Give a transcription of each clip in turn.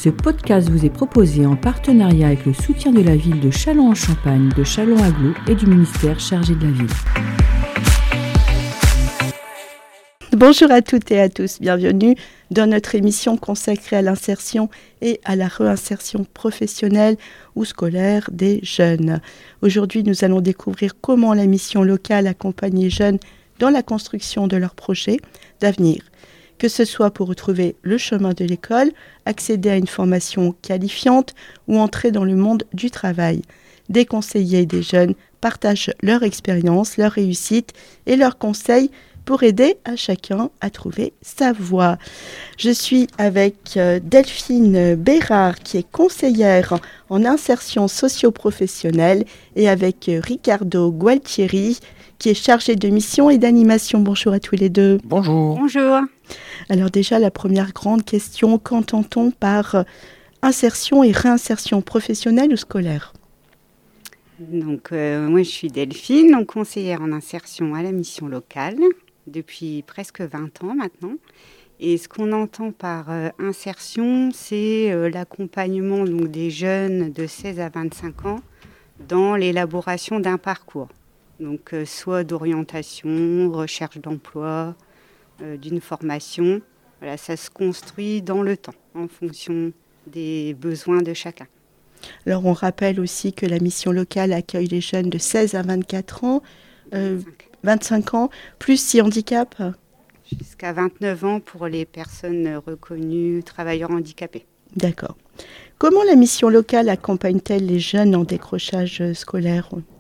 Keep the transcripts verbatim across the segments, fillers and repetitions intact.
Ce podcast vous est proposé en partenariat avec le soutien de la ville de Châlons-en-Champagne, de Châlons-Agglo et du ministère chargé de la ville. Bonjour à toutes et à tous, bienvenue dans notre émission consacrée à l'insertion et à la réinsertion professionnelle ou scolaire des jeunes. Aujourd'hui, nous allons découvrir comment la mission locale accompagne les jeunes dans la construction de leurs projets d'avenir, que ce soit pour retrouver le chemin de l'école, accéder à une formation qualifiante ou entrer dans le monde du travail. Des conseillers et des jeunes partagent leur expérience, leur réussite et leurs conseils pour aider à chacun à trouver sa voie. Je suis avec Delphine Bérard, qui est conseillère en insertion socio-professionnelle, et avec Ricardo Gualtieri, qui est chargé de mission et d'animation. Bonjour à tous les deux. Bonjour. Bonjour. Alors déjà, la première grande question, qu'entend-on par insertion et réinsertion professionnelle ou scolaire ? Donc, euh, moi, je suis Delphine, donc conseillère en insertion à la mission locale depuis presque vingt ans maintenant. Et ce qu'on entend par euh, insertion, c'est euh, l'accompagnement donc, des jeunes de seize à vingt-cinq ans dans l'élaboration d'un parcours. Donc, euh, soit d'orientation, recherche d'emploi, euh, d'une formation. Voilà, ça se construit dans le temps, en fonction des besoins de chacun. Alors, on rappelle aussi que la mission locale accueille les jeunes de seize à vingt-quatre ans, euh, vingt-cinq ans, plus si handicap. Jusqu'à vingt-neuf ans pour les personnes reconnues travailleurs handicapés. D'accord. Comment la mission locale accompagne-t-elle les jeunes en décrochage scolaire ? On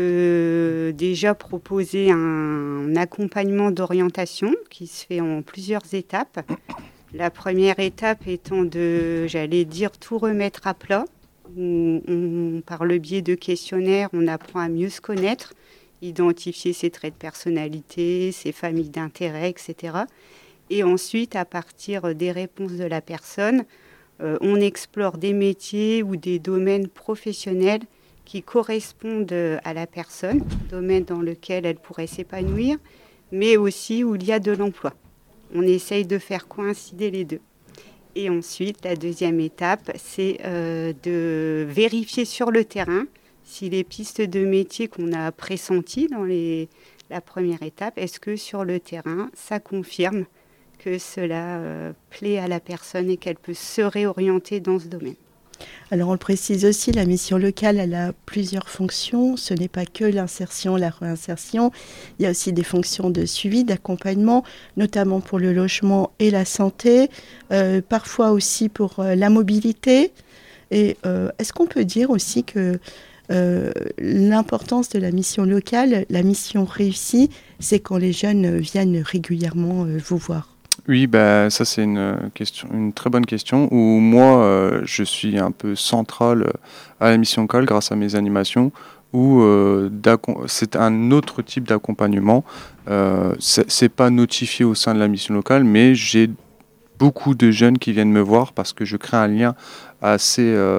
peut déjà proposer un accompagnement d'orientation qui se fait en plusieurs étapes. La première étape étant de, j'allais dire, tout remettre à plat. On, on, par le biais de questionnaires, on apprend à mieux se connaître, identifier ses traits de personnalité, ses familles d'intérêts, et cetera. Et ensuite, à partir des réponses de la personne, euh, on explore des métiers ou des domaines professionnels qui correspondent à la personne, domaines dans lesquels elle pourrait s'épanouir, mais aussi où il y a de l'emploi. On essaye de faire coïncider les deux. Et ensuite, la deuxième étape, c'est euh, de vérifier sur le terrain si les pistes de métier qu'on a pressenties dans les, la première étape, est-ce que sur le terrain, ça confirme que cela euh, plaît à la personne et qu'elle peut se réorienter dans ce domaine. Alors on le précise aussi, la mission locale, elle a plusieurs fonctions. Ce n'est pas que l'insertion, la réinsertion. Il y a aussi des fonctions de suivi, d'accompagnement, notamment pour le logement et la santé, euh, parfois aussi pour euh, la mobilité. Et euh, est-ce qu'on peut dire aussi que euh, l'importance de la mission locale, la mission réussie, c'est quand les jeunes viennent régulièrement euh, vous voir ? Oui, bah, ça c'est une, question, une très bonne question où moi euh, je suis un peu central à la mission locale grâce à mes animations où euh, c'est un autre type d'accompagnement. Euh, c'est, c'est pas notifié au sein de la mission locale, mais j'ai beaucoup de jeunes qui viennent me voir parce que je crée un lien assez, euh,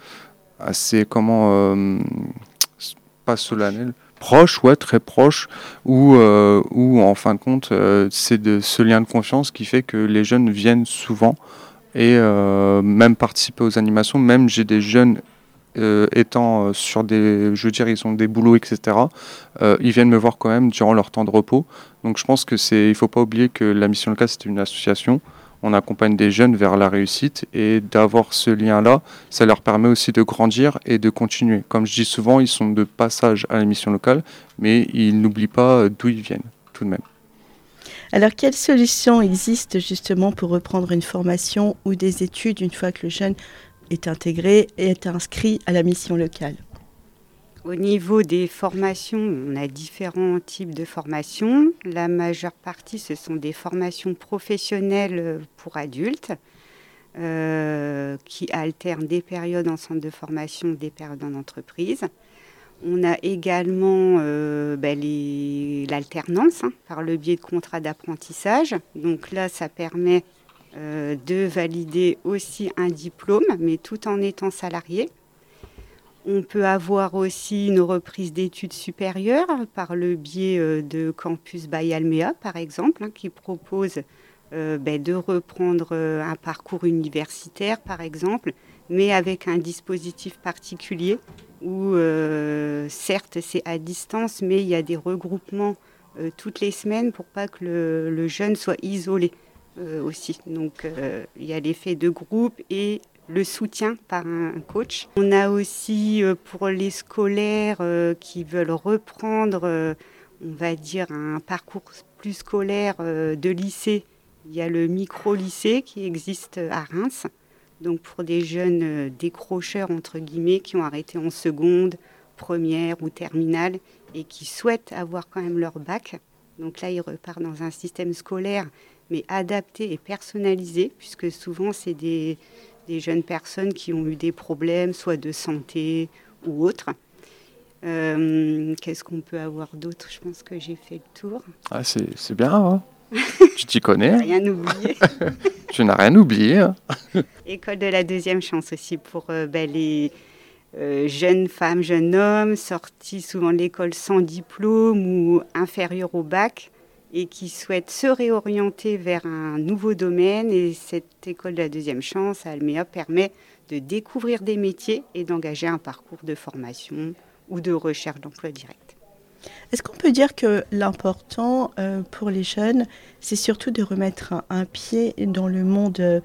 assez comment, euh, pas solennel, proche, ouais, très proche, où, euh, où en fin de compte, euh, c'est de ce lien de confiance qui fait que les jeunes viennent souvent et euh, même participer aux animations. Même j'ai des jeunes euh, étant sur des, je veux dire, ils ont des boulots, et cetera. Euh, ils viennent me voir quand même durant leur temps de repos. Donc je pense que c'est, il faut pas oublier que la mission locale c'est une association. On accompagne des jeunes vers la réussite et d'avoir ce lien-là, ça leur permet aussi de grandir et de continuer. Comme je dis souvent, ils sont de passage à la mission locale, mais ils n'oublient pas d'où ils viennent, tout de même. Alors, quelles solutions existent justement pour reprendre une formation ou des études une fois que le jeune est intégré et est inscrit à la mission locale ? Au niveau des formations, on a différents types de formations. La majeure partie, ce sont des formations professionnelles pour adultes euh, qui alternent des périodes en centre de formation, des périodes en entreprise. On a également euh, ben les, l'alternance hein, par le biais de contrats d'apprentissage. Donc là, ça permet euh, de valider aussi un diplôme, mais tout en étant salarié. On peut avoir aussi une reprise d'études supérieures par le biais de Campus by Almea, par exemple, hein, qui propose euh, ben, de reprendre euh, un parcours universitaire, par exemple, mais avec un dispositif particulier où, euh, certes, c'est à distance, mais il y a des regroupements euh, toutes les semaines pour pas que le, le jeune soit isolé euh, aussi. Donc, euh, il y a l'effet de groupe et le soutien par un coach. On a aussi, euh, pour les scolaires euh, qui veulent reprendre, euh, on va dire, un parcours plus scolaire euh, de lycée, il y a le micro-lycée qui existe à Reims. Donc pour des jeunes décrocheurs, entre guillemets, qui ont arrêté en seconde, première ou terminale et qui souhaitent avoir quand même leur bac. Donc là, ils repartent dans un système scolaire, mais adapté et personnalisé, puisque souvent, c'est des, des jeunes personnes qui ont eu des problèmes, soit de santé ou autre. Euh, qu'est-ce qu'on peut avoir d'autre ? Je pense que j'ai fait le tour. Ah, c'est, c'est bien, hein. Tu t'y connais. Rien oublié. Tu n'as rien oublié. Hein. École de la deuxième chance aussi pour euh, ben, les euh, jeunes femmes, jeunes hommes sortis souvent de l'école sans diplôme ou inférieurs au bac et qui souhaitent se réorienter vers un nouveau domaine. Et cette école de la deuxième chance à Alméa permet de découvrir des métiers et d'engager un parcours de formation ou de recherche d'emploi direct. Est-ce qu'on peut dire que l'important euh, pour les jeunes, c'est surtout de remettre un, un pied dans le monde euh,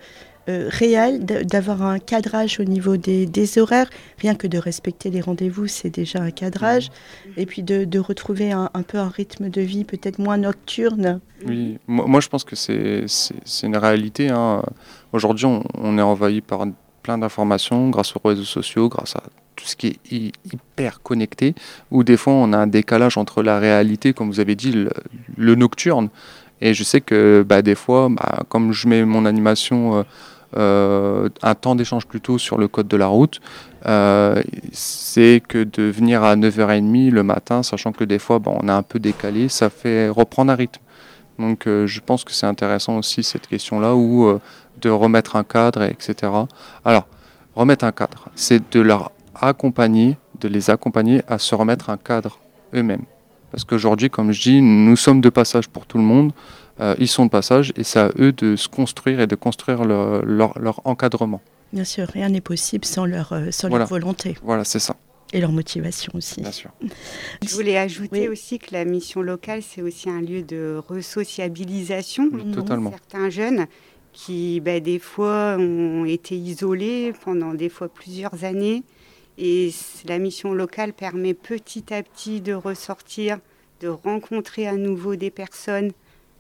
réel, d- d'avoir un cadrage au niveau des, des horaires, rien que de respecter les rendez-vous, c'est déjà un cadrage, mmh. et puis de, de retrouver un, un peu un rythme de vie peut-être moins nocturne. Oui, moi, moi je pense que c'est, c'est, c'est une réalité. Hein. Aujourd'hui, on, on est envahi par plein d'informations grâce aux réseaux sociaux, grâce à tout ce qui est hy- hyper connecté, où des fois on a un décalage entre la réalité, comme vous avez dit, le, le nocturne. Et je sais que bah, des fois, bah, comme je mets mon animation, euh, euh, un temps d'échange plutôt sur le code de la route, euh, c'est que de venir à neuf heures trente le matin, sachant que des fois bah, on est un peu décalé, ça fait reprendre un rythme. Donc euh, je pense que c'est intéressant aussi cette question-là, où euh, de remettre un cadre, et cetera. Alors, remettre un cadre, c'est de leur accompagner, de les accompagner à se remettre un cadre eux-mêmes. Parce qu'aujourd'hui, comme je dis, nous sommes de passage pour tout le monde, euh, ils sont de passage et c'est à eux de se construire et de construire le, leur, leur encadrement. Bien sûr, rien n'est possible sans leur, euh, sans Voilà. leur volonté. Voilà, c'est ça. Et leur motivation aussi. Bien sûr. Je voulais ajouter oui. aussi que la mission locale, c'est aussi un lieu de resociabilisation. Oui, totalement. Certains jeunes qui, ben, des fois, ont été isolés pendant des fois plusieurs années. Et la mission locale permet petit à petit de ressortir, de rencontrer à nouveau des personnes,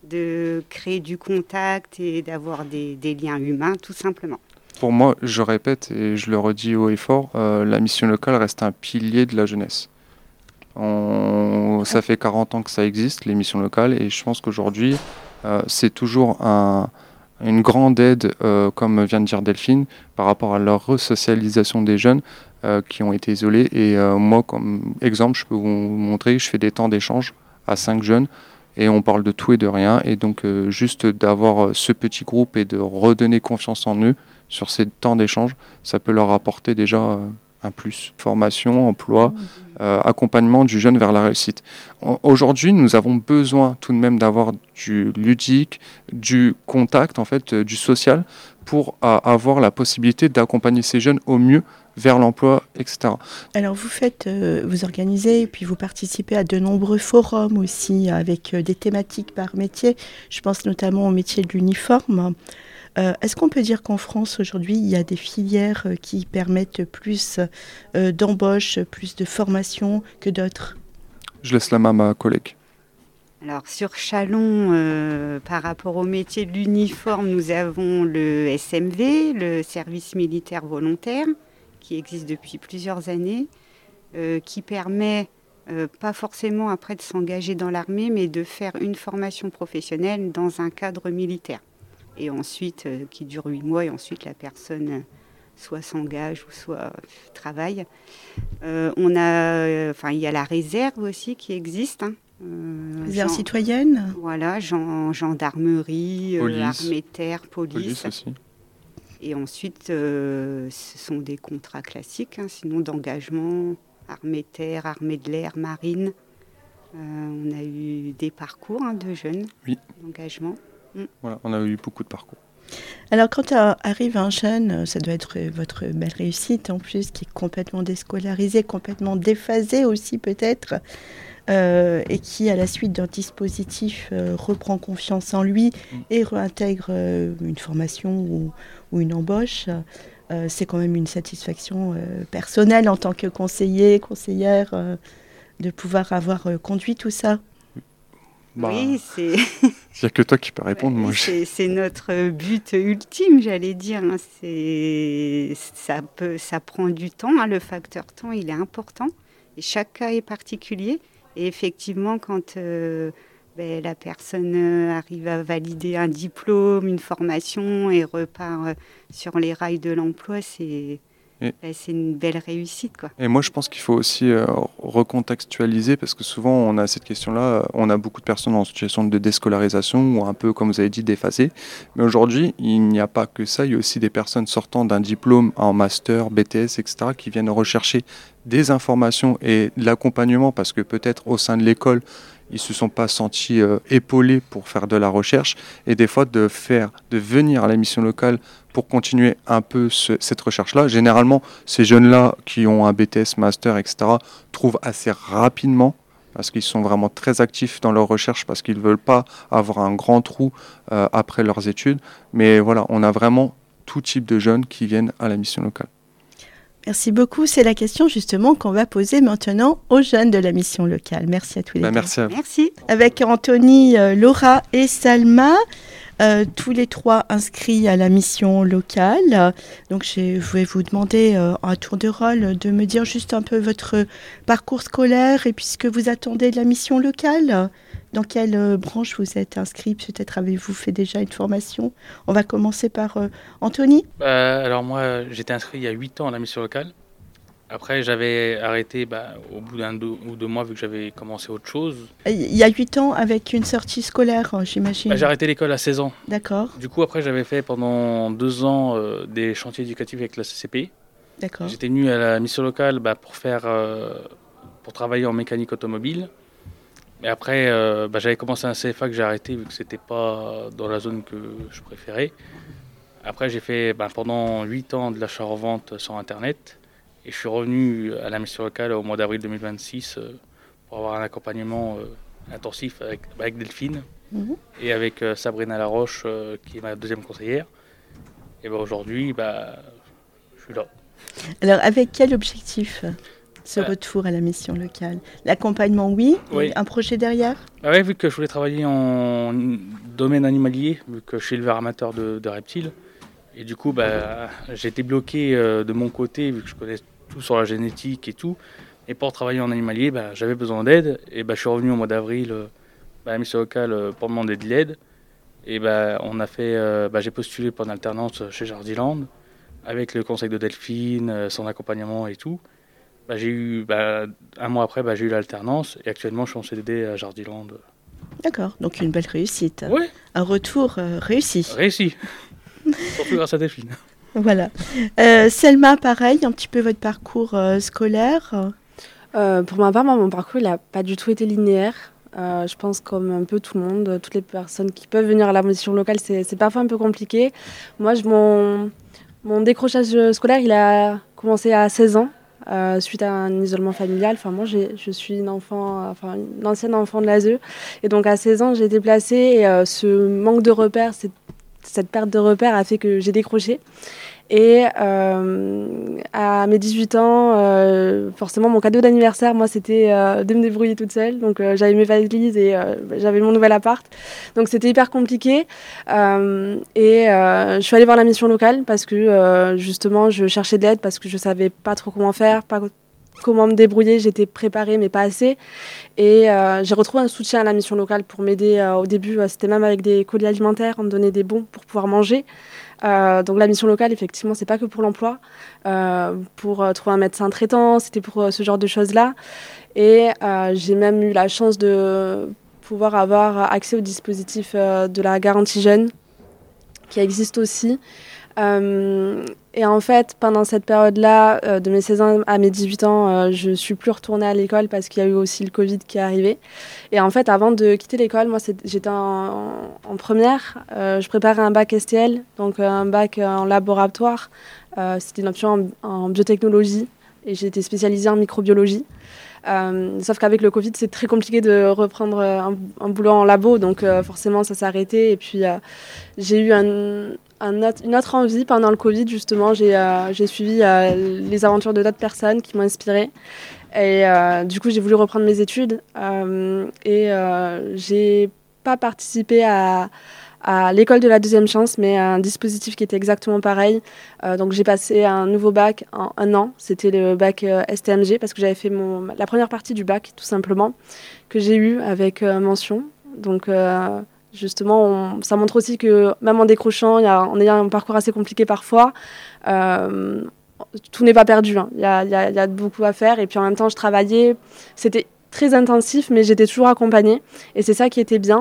de créer du contact et d'avoir des, des liens humains, tout simplement. Pour moi, je répète et je le redis haut et fort, euh, la mission locale reste un pilier de la jeunesse. On, ça fait quarante ans que ça existe, les missions locales, et je pense qu'aujourd'hui, euh, c'est toujours un, une grande aide, euh, comme vient de dire Delphine, par rapport à leur resocialisation des jeunes euh, qui ont été isolés. Et euh, moi, comme exemple, je peux vous montrer, je fais des temps d'échange à cinq jeunes, et on parle de tout et de rien. Et donc, euh, juste d'avoir ce petit groupe et de redonner confiance en eux sur ces temps d'échange, ça peut leur apporter déjà euh, un plus. Formation, emploi, euh, accompagnement du jeune vers la réussite. Aujourd'hui, nous avons besoin tout de même d'avoir du ludique, du contact, en fait, euh, du social, pour euh, avoir la possibilité d'accompagner ces jeunes au mieux vers l'emploi, et cetera. Alors vous faites, euh, vous organisez et puis vous participez à de nombreux forums aussi avec euh, des thématiques par métier. Je pense notamment au métier de l'uniforme. Euh, est-ce qu'on peut dire qu'en France aujourd'hui il y a des filières euh, qui permettent plus euh, d'embauche, plus de formation que d'autres ? Je laisse la main à ma collègue. Alors sur Châlons, euh, par rapport au métier de l'uniforme, nous avons le S M V, le service militaire volontaire, qui existe depuis plusieurs années, euh, qui permet, euh, pas forcément après de s'engager dans l'armée, mais de faire une formation professionnelle dans un cadre militaire. Et ensuite, euh, qui dure huit mois, et ensuite la personne euh, soit s'engage ou soit euh, travaille. Euh, on a, enfin, il y a la réserve aussi qui existe. Hein. Euh, réserve gen- citoyenne. Voilà, gen- gendarmerie, euh, armée de terre, police. Police aussi. Et ensuite, euh, ce sont des contrats classiques, hein, sinon d'engagement, armée de terre, armée de l'air, marine. Euh, on a eu des parcours hein, de jeunes oui. d'engagement. Mmh. Voilà, on a eu beaucoup de parcours. Alors, quand arrive un jeune, ça doit être votre belle réussite en plus, qui est complètement déscolarisé, complètement déphasé aussi peut-être, euh, et qui, à la suite d'un dispositif, euh, reprend confiance en lui et réintègre euh, une formation ou, ou une embauche. Euh, c'est quand même une satisfaction euh, personnelle en tant que conseiller, conseillère, euh, de pouvoir avoir euh, conduit tout ça. Bah, oui, c'est... Il n'y a que toi qui peux répondre. Ouais, moi, c'est, c'est notre but ultime, j'allais dire. Hein. C'est, ça, peut, ça prend du temps. Hein. Le facteur temps, il est important. Et chaque cas est particulier. Et effectivement, quand euh, ben, la personne arrive à valider un diplôme, une formation et repart euh, sur les rails de l'emploi, c'est... Et, ben, c'est une belle réussite, quoi. Et moi, je pense qu'il faut aussi euh, recontextualiser parce que souvent, on a cette question-là. On a beaucoup de personnes en situation de déscolarisation ou un peu, comme vous avez dit, déphasées. Mais aujourd'hui, il n'y a pas que ça. Il y a aussi des personnes sortant d'un diplôme en master, B T S, et cetera qui viennent rechercher des informations et de l'accompagnement parce que peut-être au sein de l'école, ils ne se sont pas sentis euh, épaulés pour faire de la recherche et des fois de faire, de venir à la mission locale pour continuer un peu ce, cette recherche-là. Généralement, ces jeunes-là qui ont un B T S, master, et cetera trouvent assez rapidement parce qu'ils sont vraiment très actifs dans leur recherche parce qu'ils ne veulent pas avoir un grand trou euh, après leurs études. Mais voilà, on a vraiment tout type de jeunes qui viennent à la mission locale. Merci beaucoup. C'est la question justement qu'on va poser maintenant aux jeunes de la mission locale. Merci à tous les bah, deux. Merci à vous. Merci. Avec Anthony, euh, Laura et Salma, euh, tous les trois inscrits à la mission locale. Donc je vais vous demander euh, à tour de rôle de me dire juste un peu votre parcours scolaire et puis ce que vous attendez de la mission locale. Dans quelle euh, branche vous êtes inscrit? Peut-être avez-vous fait déjà une formation? On va commencer par euh, Anthony. Bah, alors moi, j'étais inscrit il y a huit ans à la mission locale. Après, j'avais arrêté bah, au bout d'un deux, ou deux mois vu que j'avais commencé autre chose. Il y a huit ans avec une sortie scolaire, j'imagine. Bah, j'ai arrêté l'école à seize ans. D'accord. Du coup, après, j'avais fait pendant deux ans euh, des chantiers éducatifs avec la C C P. D'accord. J'étais venu à la mission locale bah, pour, faire, euh, pour travailler en mécanique automobile. Mais après, euh, bah, j'avais commencé un C F A que j'ai arrêté vu que c'était pas dans la zone que je préférais. Après, j'ai fait bah, pendant huit ans de l'achat-revente sur Internet. Et je suis revenu à la mission locale au mois d'avril deux mille vingt-six euh, pour avoir un accompagnement euh, intensif avec, avec Delphine mmh. et avec euh, Sabrina Laroche, euh, qui est ma deuxième conseillère. Et bah, aujourd'hui, bah, je suis là. Alors, avec quel objectif ce retour à la mission locale? L'accompagnement, oui, oui. Un projet derrière? Bah ouais, vu que je voulais travailler en domaine animalier, vu que je suis éleveur amateur de, de reptiles. Et du coup, bah, j'ai été bloqué euh, de mon côté, vu que je connais tout sur la génétique et tout. Et pour travailler en animalier, bah, j'avais besoin d'aide. Et bah, je suis revenu au mois d'avril euh, bah, à la mission locale euh, pour demander de l'aide. Et bah, on a fait, euh, bah, j'ai postulé pour une alternance chez Jardiland, avec le conseil de Delphine, euh, son accompagnement et tout. Bah, j'ai eu, bah, un mois après, bah, j'ai eu l'alternance et actuellement je suis en C D D à Jardiland. D'accord, donc une belle réussite. Oui. Un retour euh, réussi. Réussi, surtout grâce à Delphine. Voilà. Euh, Selma, pareil, un petit peu votre parcours euh, scolaire. Euh, pour ma part, moi, mon parcours, il n'a pas du tout été linéaire. Euh, je pense comme un peu tout le monde, toutes les personnes qui peuvent venir à la mission locale, c'est, c'est parfois un peu compliqué. Moi, je, mon, mon décrochage scolaire, il a commencé à seize ans. Euh, suite à un isolement familial. Enfin, moi, j'ai, je suis une, enfant, enfin, une ancienne enfant de l'A S E. Et donc, à seize ans, j'ai été placée. Et euh, ce manque de repères, cette, cette perte de repères a fait que j'ai décroché. Et euh, à mes dix-huit ans, euh, forcément, mon cadeau d'anniversaire, moi, c'était euh, de me débrouiller toute seule. Donc, euh, j'avais mes valises et euh, j'avais mon nouvel appart. Donc, c'était hyper compliqué. Euh, et euh, je suis allée voir la mission locale parce que, euh, justement, je cherchais de l'aide parce que je savais pas trop comment faire, pas comment me débrouiller. J'étais préparée, mais pas assez. Et euh, j'ai retrouvé un soutien à la mission locale pour m'aider. Euh, au début, euh, c'était même avec des colis alimentaires. On me donnait des bons pour pouvoir manger. Euh, donc la mission locale, effectivement, c'est pas que pour l'emploi, euh, pour euh, trouver un médecin traitant, c'était pour euh, ce genre de choses-là. Et euh, j'ai même eu la chance de pouvoir avoir accès au dispositif euh, de la garantie jeune, qui existe aussi. Euh, et en fait, pendant cette période-là, euh, de mes seize ans à mes dix-huit ans, euh, je ne suis plus retournée à l'école parce qu'il y a eu aussi le Covid qui est arrivé. Et en fait, avant de quitter l'école, moi, c'est, j'étais en, en première. Euh, je préparais un bac S T L, donc euh, un bac en laboratoire. Euh, c'était une option en, en biotechnologie et j'ai été spécialisée en microbiologie. Euh, sauf qu'avec le Covid, c'est très compliqué de reprendre un, un boulot en labo, donc euh, forcément, ça s'est arrêté. Et puis, euh, j'ai eu un... Un autre, une autre envie pendant le Covid, justement. J'ai, euh, j'ai suivi euh, les aventures de d'autres personnes qui m'ont inspirée. Et euh, du coup, j'ai voulu reprendre mes études. Euh, et euh, j'ai pas participé à, à l'école de la deuxième chance, mais à un dispositif qui était exactement pareil. Euh, donc, j'ai passé un nouveau bac en un an. C'était le bac euh, S T M G, parce que j'avais fait mon, la première partie du bac, tout simplement, que j'ai eu avec euh, mention. Donc... Euh, Justement, on, ça montre aussi que même en décrochant, y a, en ayant un parcours assez compliqué parfois, euh, tout n'est pas perdu. Hein. Il y a, y a, y a beaucoup à faire. Et puis en même temps, je travaillais. C'était très intensif, mais j'étais toujours accompagnée. Et c'est ça qui était bien.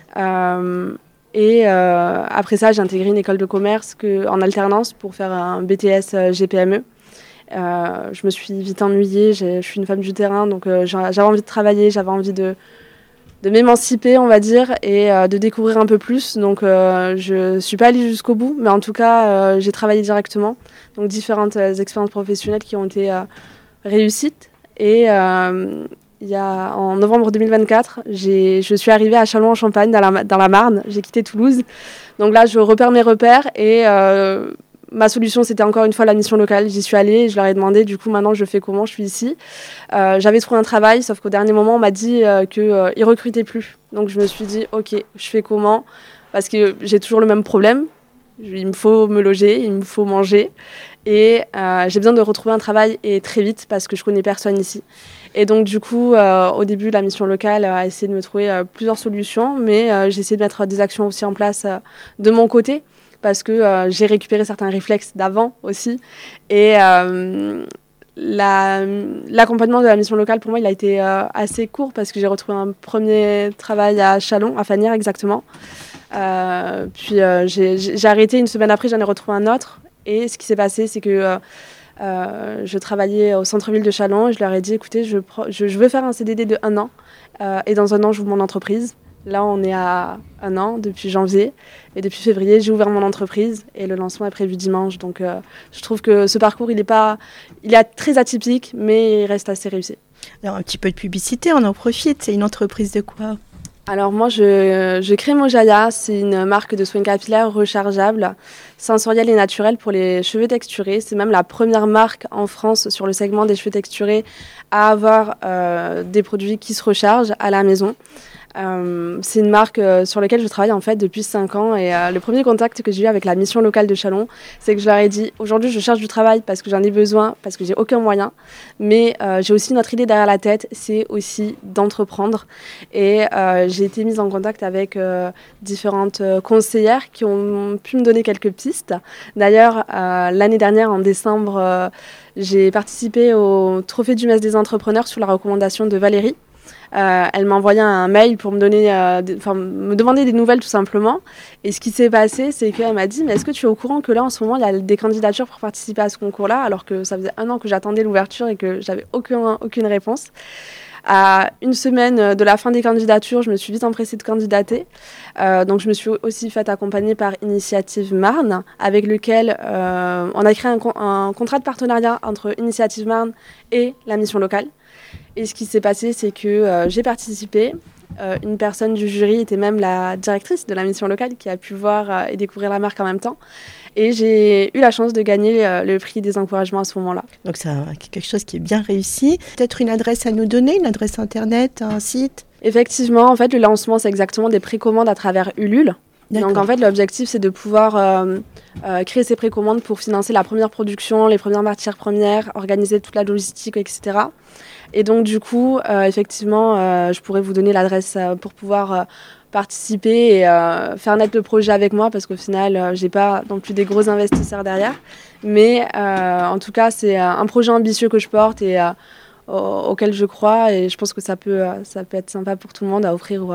Euh, et euh, après ça, j'ai intégré une école de commerce que, en alternance pour faire un B T S G P M E. Euh, je me suis vite ennuyée. Je suis une femme du terrain, donc euh, j'avais envie de travailler, j'avais envie de... de m'émanciper, on va dire, et euh, de découvrir un peu plus. Donc, euh, je ne suis pas allée jusqu'au bout, mais en tout cas, euh, j'ai travaillé directement. Donc, différentes euh, expériences professionnelles qui ont été euh, réussites. Et euh, il y a, en novembre deux mille vingt-quatre, j'ai, je suis arrivée à Châlons-en-Champagne, dans la, dans la Marne. J'ai quitté Toulouse. Donc là, je repère mes repères et... Euh, ma solution, c'était encore une fois la mission locale. J'y suis allée et je leur ai demandé, du coup, maintenant, je fais comment? Je suis ici. Euh, j'avais trouvé un travail, sauf qu'au dernier moment, on m'a dit euh, qu'ils euh, ne recrutaient plus. Donc, je me suis dit, OK, je fais comment? Parce que j'ai toujours le même problème. Il me faut me loger, il me faut manger. Et euh, j'ai besoin de retrouver un travail et très vite parce que je connais personne ici. Et donc, du coup, euh, au début, la mission locale a essayé de me trouver euh, plusieurs solutions, mais euh, j'ai essayé de mettre des actions aussi en place euh, de mon côté, parce que euh, j'ai récupéré certains réflexes d'avant aussi. Et euh, la, l'accompagnement de la mission locale, pour moi, il a été euh, assez court parce que j'ai retrouvé un premier travail à Châlons, à Fanières exactement. Euh, puis euh, j'ai, j'ai arrêté, une semaine après, j'en ai retrouvé un autre. Et ce qui s'est passé, c'est que euh, euh, je travaillais au centre-ville de Châlons et je leur ai dit, écoutez, je, je, je veux faire un C D D de un an. Euh, et dans un an, j'ouvre mon entreprise. Là, on est à un an, depuis janvier. Et depuis février, j'ai ouvert mon entreprise. Et le lancement est prévu dimanche. Donc, euh, je trouve que ce parcours, il est, pas, il est très atypique, mais il reste assez réussi. Alors, un petit peu de publicité, on en profite. C'est une entreprise de quoi? Alors, moi, je, je crée Mojaya. C'est une marque de soins capillaires rechargeables, sensoriels et naturels pour les cheveux texturés. C'est même la première marque en France sur le segment des cheveux texturés à avoir euh, des produits qui se rechargent à la maison. Euh, c'est une marque euh, sur laquelle je travaille en fait depuis cinq ans et euh, le premier contact que j'ai eu avec la mission locale de Châlons, c'est que je leur ai dit aujourd'hui je cherche du travail parce que j'en ai besoin, parce que j'ai aucun moyen, mais euh, j'ai aussi une autre idée derrière la tête, c'est aussi d'entreprendre. Et euh, j'ai été mise en contact avec euh, différentes euh, conseillères qui ont pu me donner quelques pistes. D'ailleurs euh, l'année dernière en décembre euh, j'ai participé au Trophée du Metz des entrepreneurs sous la recommandation de Valérie. Euh, elle m'a envoyé un mail pour me donner, euh, des, me demander des nouvelles tout simplement. Et ce qui s'est passé, c'est qu'elle m'a dit, mais est-ce que tu es au courant que là, en ce moment, il y a des candidatures pour participer à ce concours-là, alors que ça faisait un an que j'attendais l'ouverture et que j'avais aucun, aucune réponse. À une semaine de la fin des candidatures, je me suis vite empressée de candidater. Euh, donc, je me suis aussi faite accompagner par Initiative Marne, avec lequel euh, on a créé un, un contrat de partenariat entre Initiative Marne et la mission locale. Et ce qui s'est passé, c'est que euh, j'ai participé. Euh, une personne du jury était même la directrice de la mission locale qui a pu voir euh, et découvrir la marque en même temps. Et j'ai eu la chance de gagner euh, le prix des encouragements à ce moment-là. Donc c'est quelque chose qui est bien réussi. Peut-être une adresse à nous donner, une adresse internet, un site? Effectivement, en fait, le lancement, c'est exactement des précommandes à travers Ulule. D'accord. Donc en fait, l'objectif, c'est de pouvoir euh, euh, créer ces précommandes pour financer la première production, les premières matières premières, organiser toute la logistique, et cetera. Et donc du coup, euh, effectivement, euh, je pourrais vous donner l'adresse euh, pour pouvoir euh, participer et euh, faire naître le projet avec moi, parce qu'au final, euh, j'ai pas non plus des gros investisseurs derrière. Mais euh, en tout cas, c'est un projet ambitieux que je porte et euh, auquel je crois, et je pense que ça peut, ça peut être sympa pour tout le monde à offrir ou à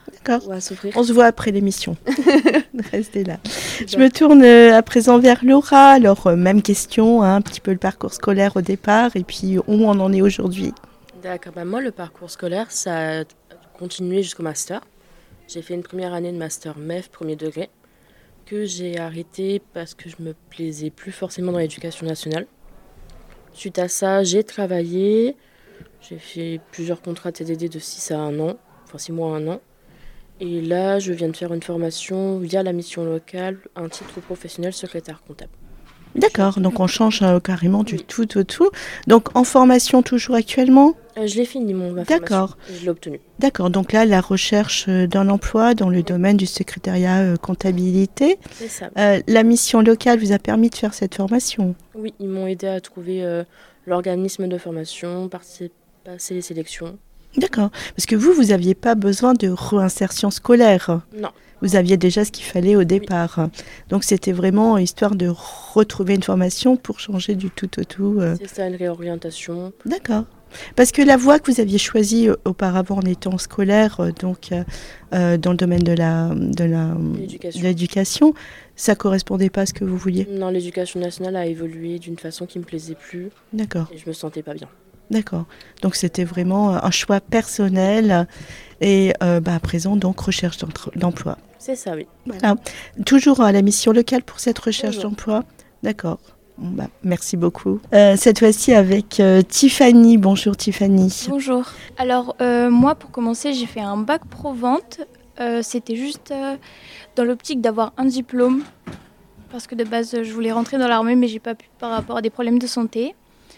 D'accord. ou à s'offrir. On se voit après l'émission. Restez là. Je me tourne euh, à présent vers Laura. Alors, euh, même question, hein, un petit peu le parcours scolaire au départ et puis où on en est aujourd'hui. D'accord, bah moi le parcours scolaire, ça a continué jusqu'au master. J'ai fait une première année de master M E F, premier degré, que j'ai arrêté parce que je me plaisais plus forcément dans l'éducation nationale. Suite à ça, j'ai travaillé, j'ai fait plusieurs contrats T D D de six à un an, enfin six mois à un an. Et là, je viens de faire une formation via la mission locale, un titre professionnel secrétaire comptable. D'accord, donc on change euh, carrément du Oui. tout au tout. Donc en formation toujours actuellement. Euh, je l'ai fini, mon ma D'accord. formation. Je l'ai obtenue. D'accord, donc là, la recherche euh, d'un emploi dans le domaine du secrétariat euh, comptabilité. C'est ça. Euh, la mission locale vous a permis de faire cette formation. Oui, ils m'ont aidé à trouver euh, l'organisme de formation, participer, passer les sélections. D'accord, parce que vous, vous n'aviez pas besoin de réinsertion scolaire. Non. Vous aviez déjà ce qu'il fallait au départ. Donc c'était vraiment histoire de retrouver une formation pour changer du tout au tout. euh. C'est ça, une réorientation. D'accord. Parce que la voie que vous aviez choisie euh, auparavant en étant scolaire, euh, donc euh, euh, dans le domaine de la, de la, L'éducation. de l'éducation, ça correspondait pas à ce que vous vouliez. Non, l'éducation nationale a évolué d'une façon qui me plaisait plus D'accord, et je me sentais pas bien. d'accord. Donc c'était vraiment un choix personnel et euh, bah, à présent donc recherche d'entre- d'emploi. C'est ça, oui. Voilà. Toujours à la mission locale pour cette recherche Toujours. d'emploi. D'accord. Bon, bah, merci beaucoup. Euh, cette fois-ci avec euh, Tiffany. Bonjour Tiffany. Bonjour. Alors euh, moi pour commencer j'ai fait un bac pro vente. Euh, C'était juste euh, dans l'optique d'avoir un diplôme parce que de base je voulais rentrer dans l'armée mais j'ai pas pu par rapport à des problèmes de santé.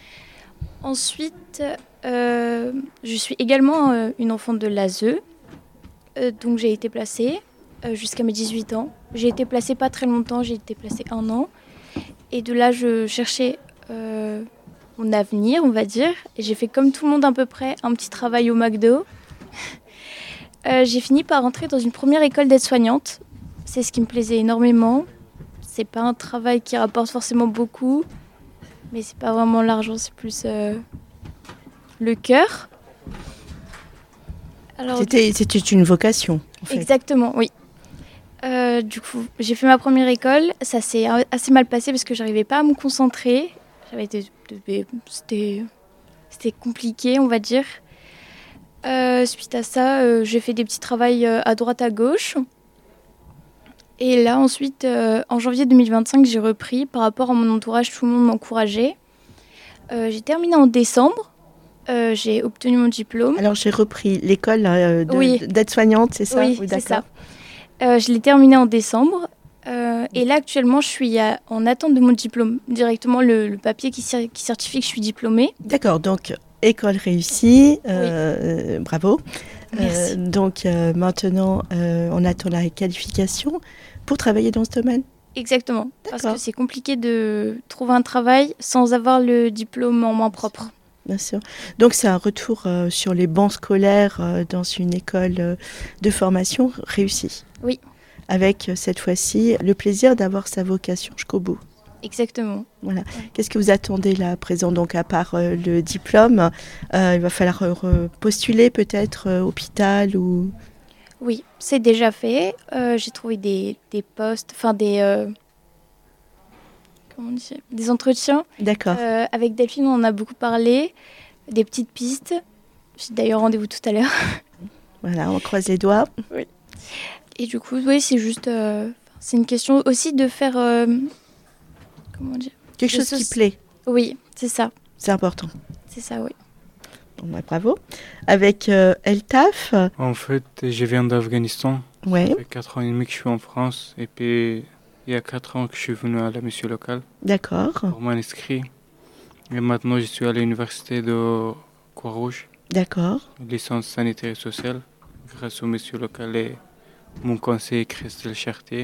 Ensuite euh, je suis également euh, une enfant de l'A S E. Euh, donc j'ai été placée euh, jusqu'à mes dix-huit ans. J'ai été placée pas très longtemps, j'ai été placée un an. Et de là je cherchais euh, mon avenir, on va dire. Et j'ai fait comme tout le monde à peu près, un petit travail au McDo. euh, j'ai fini par rentrer dans une première école d'aide-soignante. C'est ce qui me plaisait énormément. C'est pas un travail qui rapporte forcément beaucoup, mais c'est pas vraiment l'argent, c'est plus euh, le cœur. Alors, C'était, c'était une vocation. En fait. exactement, oui. Euh, du coup, j'ai fait ma première école. Ça s'est assez mal passé parce que j'arrivais pas à me concentrer. J'avais été, c'était, c'était compliqué, on va dire. Euh, suite à ça, euh, j'ai fait des petits travails euh, à droite à gauche. Et là, ensuite, euh, en janvier deux mille vingt-cinq, j'ai repris. Par rapport à mon entourage, tout le monde m'encourageait. Euh, j'ai terminé en décembre. Euh, j'ai obtenu mon diplôme. Alors j'ai repris l'école euh, de- Oui. d'aide-soignante, c'est ça? Oui, c'est d'accord. ça. Euh, je l'ai terminé en décembre. Euh, et là, actuellement, je suis à- en attente de mon diplôme. Directement, le, le papier qui, cer- qui certifie que je suis diplômée. D'accord, donc école réussie, euh, euh, bravo. Merci. Euh, donc euh, maintenant, euh, on attend la qualification pour travailler dans ce domaine. Exactement. Parce D'accord. que c'est compliqué de trouver un travail sans avoir le diplôme en main propre. Bien sûr. Donc c'est un retour euh, sur les bancs scolaires euh, dans une école euh, de formation réussie. Oui. Avec euh, cette fois-ci le plaisir d'avoir sa vocation jusqu'au bout. Exactement. Voilà. Qu'est-ce que vous attendez là à présent, donc à part euh, le diplôme, euh, il va falloir euh, postuler peut-être euh, hôpital ou... Oui, c'est déjà fait. Euh, j'ai trouvé des, des postes, enfin des... euh, comment on dit, des entretiens. D'accord. Euh, avec Delphine, on en a beaucoup parlé. Des petites pistes. J'ai d'ailleurs rendez-vous tout à l'heure. Voilà, on croise les doigts. Et du coup, oui, c'est juste... euh, c'est une question aussi de faire... euh, comment dire? Quelque Le chose qui soci- plaît, Oui, c'est ça. c'est important. C'est ça, oui. Bon, bah, bravo. Avec euh, Eltaf, En fait, je viens d'Afghanistan. ouais, Ça fait quatre ans et demi que je suis en France. Et puis, il y a quatre ans que je suis venu à la mission locale d'accord, pour m'inscrire. Et maintenant, je suis à l'université de Croix-Rouge, d'accord. licence sanitaire et sociale, grâce aux missions locales et mon conseiller Christelle Chartier.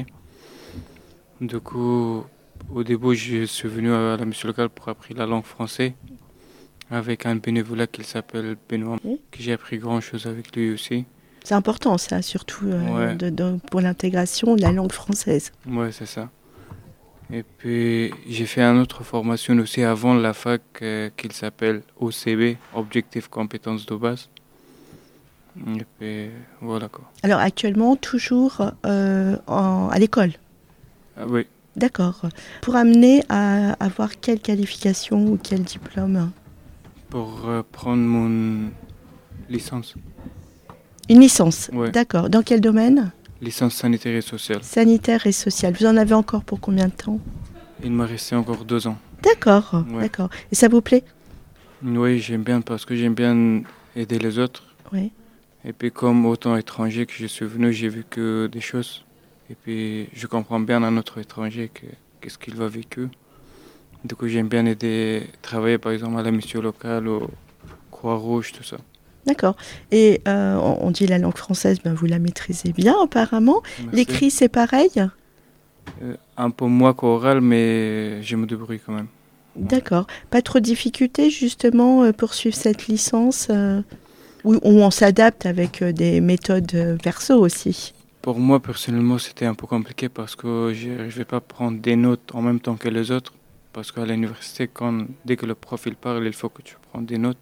Du coup, au début, je suis venu à la mission locale pour apprendre la langue française avec un bénévolat qui s'appelle Benoît, Oui. que j'ai appris grand-chose avec lui aussi. C'est important ça, surtout euh, Ouais. de- de- pour l'intégration de la langue française. Ouais, c'est ça. Et puis, j'ai fait une autre formation aussi avant la fac euh, qui s'appelle O C B, Objectif Compétences de base. Et puis voilà quoi. Alors actuellement, toujours euh, en, à l'école? Ah, oui. D'accord. Pour amener à avoir quelle qualification ou quel diplôme? Pour euh, prendre mon licence. Une licence? Ouais. D'accord. Dans quel domaine? Licence sanitaire et sociale. Sanitaire et sociale. Vous en avez encore pour combien de temps? Il m'a resté encore deux ans. D'accord, Ouais. d'accord. Et ça vous plaît? Oui, j'aime bien parce que j'aime bien aider les autres. Oui. Et puis comme autant étranger que je suis venu, j'ai vu que des choses. Et puis je comprends bien un autre étranger que, qu'est-ce qu'il va vécu. Du coup, j'aime bien aider, travailler par exemple à la mission locale, au Croix-Rouge, tout ça. D'accord. Et euh, on on dit la langue française, ben vous la maîtrisez bien apparemment. Merci. L'écrit, c'est pareil? Euh, un peu moins qu'oral, mais je me débrouille quand même. D'accord. Pas trop de difficultés justement euh, pour suivre cette licence euh, où, où on s'adapte avec euh, des méthodes euh, perso aussi? Pour moi, personnellement, c'était un peu compliqué parce que je ne vais pas prendre des notes en même temps que les autres. Parce qu'à l'université, quand, dès que le prof il parle, il faut que tu prennes des notes.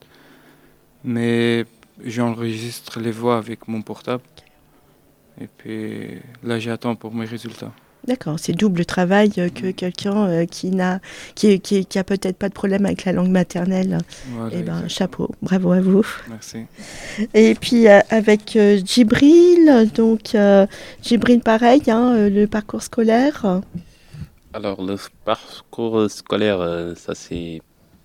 Mais j'enregistre les voix avec mon portable. Et puis là, j'attends pour mes résultats. D'accord, c'est double travail euh, que quelqu'un euh, qui n'a qui, qui, qui a peut-être pas de problème avec la langue maternelle. Voilà, Eh ben, exactement. chapeau, bravo à vous. Merci. Et puis euh, avec euh, Djibril, donc euh, Djibril pareil, hein, euh, le parcours scolaire. Alors, le parcours scolaire, euh, ça s'est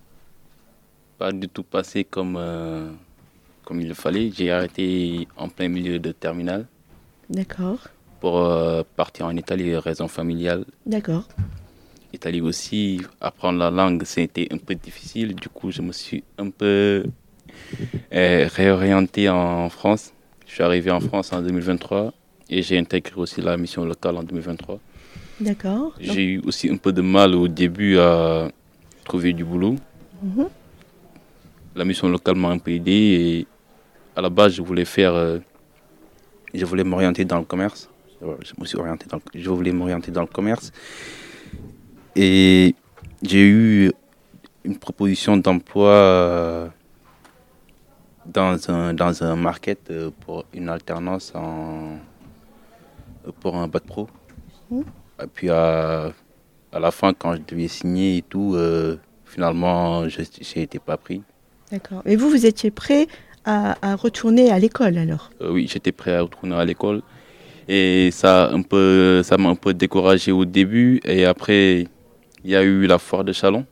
pas du tout passé comme, euh, comme il le fallait. J'ai arrêté en plein milieu de terminale D'accord, pour euh, partir en Italie, raison familiale. d'accord, Italie aussi, apprendre la langue, c'était un peu difficile. Du coup, je me suis un peu euh, réorienté en France. Je suis arrivé en France en deux mille vingt-trois et j'ai intégré aussi la mission locale en deux mille vingt-trois. d'accord. Donc, J'ai eu aussi un peu de mal au début à trouver du boulot. mhm, La mission locale m'a un peu aidé et à la base, je voulais faire, euh, je voulais m'orienter dans le commerce. Je me suis orienté dans, je voulais m'orienter dans le commerce et j'ai eu une proposition d'emploi euh, dans un dans un market euh, pour une alternance en pour un bac pro. Mhm. Et puis à, à la fin, quand je devais signer et tout, euh, finalement, je j'ai été pas pris. d'accord. Et vous, vous étiez prêt à, à retourner à l'école alors? Euh, oui, j'étais prêt à retourner à l'école. Et ça, un peu, ça m'a un peu découragé au début. Et après, il y a eu la foire de Chalon.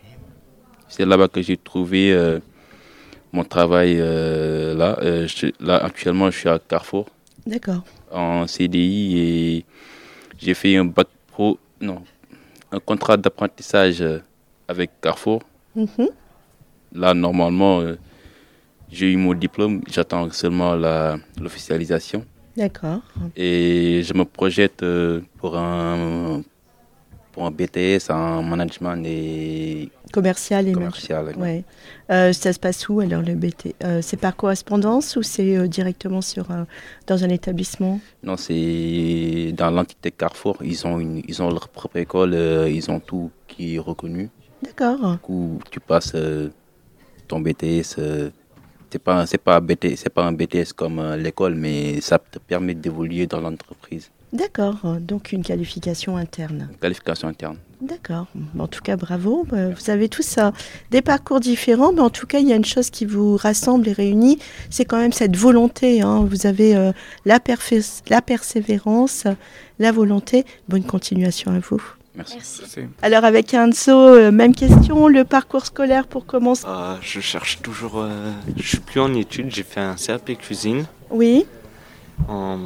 C'est là-bas que j'ai trouvé euh, mon travail. Euh, là. Euh, je, là, actuellement, je suis à Carrefour D'accord, en C D I et j'ai fait un bac pro, non, un contrat d'apprentissage euh, avec Carrefour. mhm, Là, normalement, euh, j'ai eu mon diplôme. J'attends seulement la, l'officialisation. d'accord, Et je me projette euh, pour un, pour un B T S en management et commercial et commercial. management. Ouais. Euh, ça se passe où alors le B T? Euh, c'est par correspondance ou c'est euh, directement sur un- dans un établissement? Non, c'est dans l'entité Carrefour. Ils ont, une, ils ont leur propre école. euh, ils ont tout qui est reconnu. D'accord, Du coup, tu passes euh, ton B T S. Euh, c'est pas, c'est pas un B T S, c'est pas un B T S comme euh, l'école, mais ça te permet d'évoluer dans l'entreprise. d'accord. Donc une qualification interne. Qualification interne. D'accord. En tout cas, bravo. Euh, Vous avez tous euh, des parcours différents, mais en tout cas, il y a une chose qui vous rassemble et réunit, c'est quand même cette volonté, hein. Vous avez euh, la, perfé- la persévérance, la volonté. Bonne continuation à vous. Merci. Merci. Alors avec Enzo, euh, même question, le parcours scolaire pour commencer. Euh, je cherche toujours. euh, je suis plus en études, j'ai fait un C A P cuisine. Oui, En,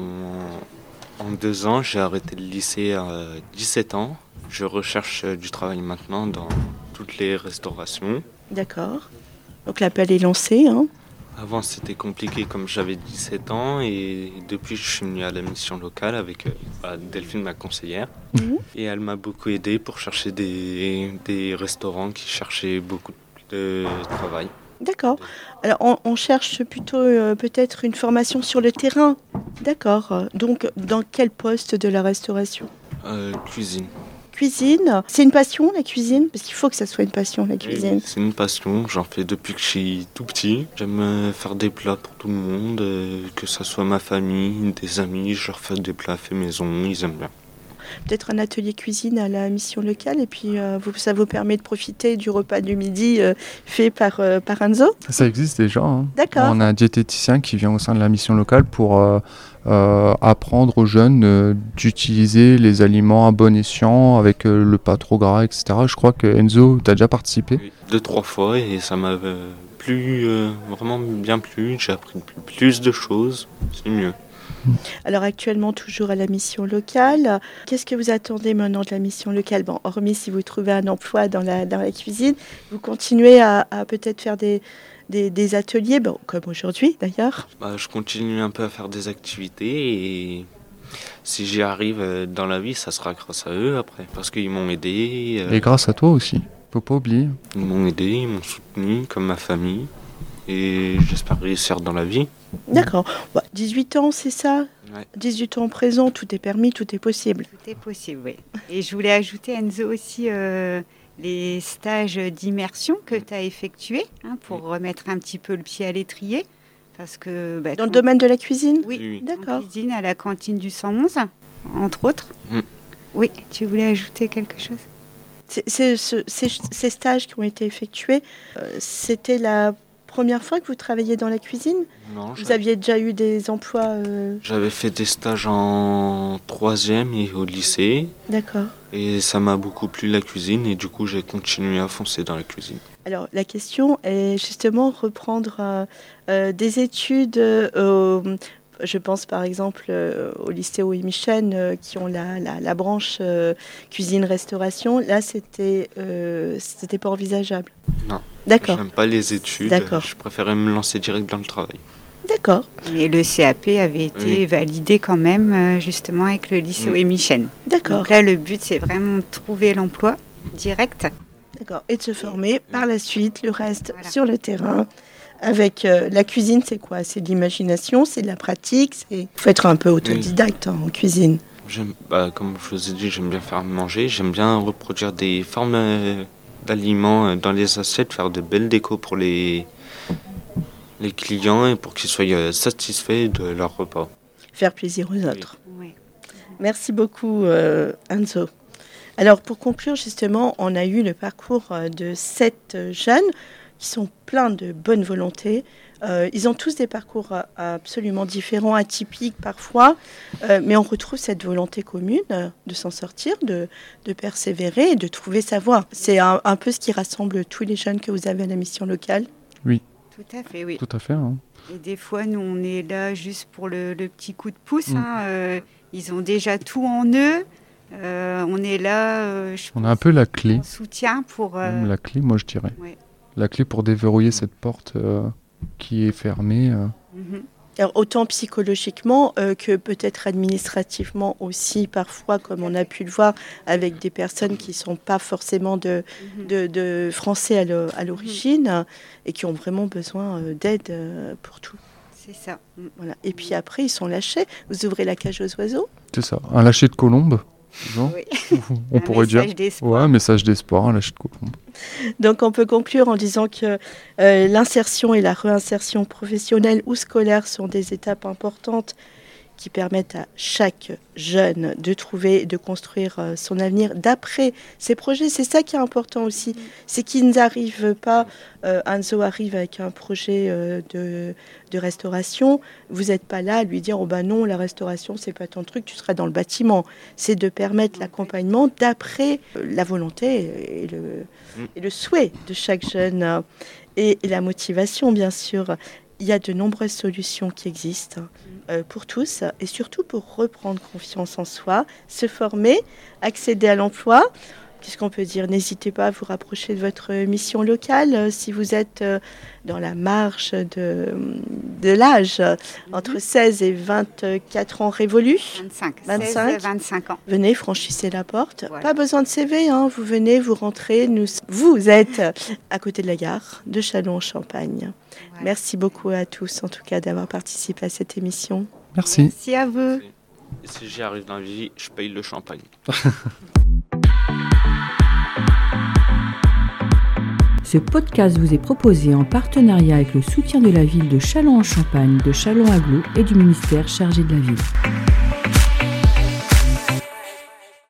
en deux ans, j'ai arrêté le lycée à dix-sept ans. Je recherche euh, du travail maintenant dans toutes les restaurations. d'accord. Donc l'appel est lancé, hein. Avant, c'était compliqué comme j'avais dix-sept ans et depuis, je suis venu à la mission locale avec euh, bah, Delphine, ma conseillère. Mhm. Et elle m'a beaucoup aidé pour chercher des, des restaurants qui cherchaient beaucoup de travail. D'accord. Alors on, on cherche plutôt euh, peut-être une formation sur le terrain. D'accord. Donc dans quel poste de la restauration? Euh, cuisine. cuisine. C'est une passion, la cuisine? Parce qu'il faut que ça soit une passion, la cuisine. Oui, c'est une passion, j'en fais depuis que je suis tout petit. J'aime faire des plats pour tout le monde, que ce soit ma famille, des amis, je leur fais des plats faits maison, ils aiment bien. Peut-être un atelier cuisine à la mission locale et puis euh, vous, ça vous permet de profiter du repas du midi euh, fait par, euh, par Enzo? Ça existe déjà. Hein. D'accord. On a un diététicien qui vient au sein de la mission locale pour euh, euh, apprendre aux jeunes euh, d'utiliser les aliments à bon escient avec euh, le pas trop gras, et cetera. Je crois que Enzo, tu as déjà participé? Oui, deux, trois fois et ça m'a euh, plu, euh, vraiment bien plu. J'ai appris plus de choses, c'est mieux. Alors actuellement toujours à la mission locale, qu'est-ce que vous attendez maintenant de la mission locale? Bon, hormis si vous trouvez un emploi dans la, dans la cuisine, vous continuez à, à peut-être faire des, des, des ateliers, bon, comme aujourd'hui d'ailleurs? Bah, je continue un peu à faire des activités et si j'y arrive dans la vie, ça sera grâce à eux après, parce qu'ils m'ont aidé. Euh, et grâce à toi aussi, faut pas oublier. Ils m'ont aidé, ils m'ont soutenu comme ma famille et j'espère réussir dans la vie. D'accord. Bah, dix-huit ans, c'est ça? Ouais. dix-huit ans présent, tout est permis, tout est possible. Tout est possible, oui. Et je voulais ajouter, Enzo, aussi euh, les stages d'immersion que tu as effectués hein, pour remettre un petit peu le pied à l'étrier. Parce que, bah, Dans le domaine de la cuisine? Oui, Oui. D'accord. en cuisine à la cantine du cent onze, entre autres. Mm. Oui, tu voulais ajouter quelque chose? C'est, c'est, ce- ces, ces stages qui ont été effectués, euh, c'était la première fois que vous travailliez dans la cuisine? Non, Vous j'avais- aviez déjà eu des emplois euh, J'avais fait des stages en troisième et au lycée D'accord. et ça m'a beaucoup plu la cuisine et du coup j'ai continué à foncer dans la cuisine. Alors la question est justement reprendre euh, euh, des études, euh, au- je pense par exemple euh, au lycée Ouy-Michel euh, qui ont la, la, la branche euh, cuisine-restauration. Là c'était euh, c'était pas envisageable. Non. D'accord. J'aime pas les études, D'accord. je préférais me lancer direct dans le travail. D'accord. Et le C A P avait été Oui. validé quand même, euh, justement, avec le lycée Mm. Ouy-Michel. D'accord. Donc là, le but, c'est vraiment de trouver l'emploi direct. D'accord. Et de se former par la suite, le reste Voilà. sur le terrain. Avec euh, la cuisine, c'est quoi? C'est de l'imagination, c'est de la pratique. Il faut être un peu autodidacte hein, en cuisine. J'aime, bah, comme je vous ai dit, j'aime bien faire manger, j'aime bien reproduire des formes euh, d'aliments euh, dans les assiettes, faire de belles décos pour les, les clients et pour qu'ils soient euh, satisfaits de leur repas. Faire plaisir aux autres. Oui. Merci beaucoup, euh, Enzo. Alors, pour conclure, justement, on a eu le parcours euh, de sept euh, jeunes qui sont pleins de bonne volonté. Euh, ils ont tous des parcours euh, absolument différents, atypiques parfois, euh, mais on retrouve cette volonté commune euh, de s'en sortir, de, de persévérer et de trouver sa voie. C'est un, un peu ce qui rassemble tous les jeunes que vous avez à la mission locale. Tout à fait, oui. Tout à fait. Hein. Et des fois, nous, on est là juste pour le, le petit coup de pouce. Mm. hein, euh, ils ont déjà tout en eux. Euh, on est là, euh, je On a un peu la clé. en soutien pour... euh, Même la clé, moi je dirais. ouais. La clé pour déverrouiller cette porte euh, qui est fermée. euh. mhm. Alors, autant psychologiquement euh, que peut-être administrativement aussi, parfois, comme on a pu le voir, avec des personnes qui ne sont pas forcément de, Mhm. de, de français à le- à l'origine euh, et qui ont vraiment besoin euh, d'aide euh, pour tout. C'est ça. Mm. Voilà. Et puis après, ils sont lâchés. Vous ouvrez la cage aux oiseaux. C'est ça. Un lâcher de colombe. genre. Oui. On Un pourrait dire. message d'espoir. Ouais, message d'espoir, un lâcher de colombe. Donc, on peut conclure en disant que euh, l'insertion et la réinsertion professionnelle ou scolaire sont des étapes importantes qui permettent à chaque jeune de trouver, de construire euh, son avenir d'après ses projets. C'est ça qui est important aussi. C'est qu'ils n'arrivent pas, euh, Enzo arrive avec un projet euh, de, de restauration, vous n'êtes pas là à lui dire, oh ben non, la restauration, c'est pas ton truc, tu seras dans le bâtiment. C'est de permettre l'accompagnement d'après euh, la volonté et le, et le souhait de chaque jeune euh, et, et la motivation, bien sûr. Il y a de nombreuses solutions qui existent euh, pour tous et surtout pour reprendre confiance en soi, se former, accéder à l'emploi. Qu'est-ce qu'on peut dire? N'hésitez pas à vous rapprocher de votre mission locale euh, si vous êtes euh, dans la marge de, de l'âge, euh, entre seize et vingt-quatre ans révolus. vingt-cinq. vingt-cinq. seize à vingt-cinq ans. Venez, franchissez la porte. Voilà. Pas besoin de C V, hein. Vous venez, vous rentrez. Nous, vous êtes à côté de la gare de Châlons-en-Champagne. Voilà. Merci beaucoup à tous, en tout cas, d'avoir participé à cette émission. Merci. Merci à vous. Et si j'y arrive dans la vie, je paye le champagne. Ce podcast vous est proposé en partenariat avec le soutien de la ville de Châlons-en-Champagne, de Châlons-Agglo et du ministère chargé de la ville.